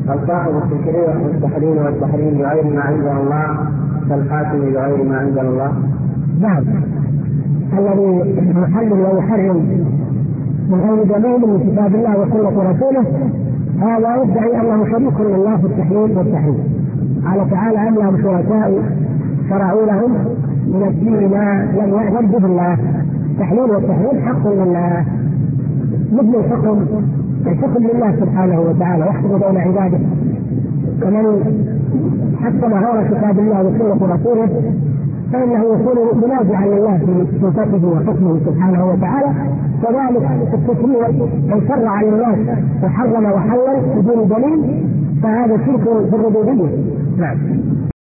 الصاحب التحريم والتحريم بغير ما أنزل الله كالحاكم بغير ما أنزل الله. نعم، الذي يحلل ويحرم من غير دليل من كتاب الله وسنة رسوله هذا يدعي أنه شريك لله في التحليل والتحريم. قال تعالى: أم لهم شركاء شرعوا لهم من الدين ما لم يأذن به الله. التحليل والتحريم حق لله، مثل الحكم لله سبحانه وتعالى يحكم بين عباده. ومن حكم غير كتاب الله وسنة رسوله فإنه يكون منازعا لله في صفاته وحكمه سبحانه وتعالى. كذلك التشريع من شرع للناس وحرم وحلل بدون دليل فهذا شرك في الربوبية. نعم.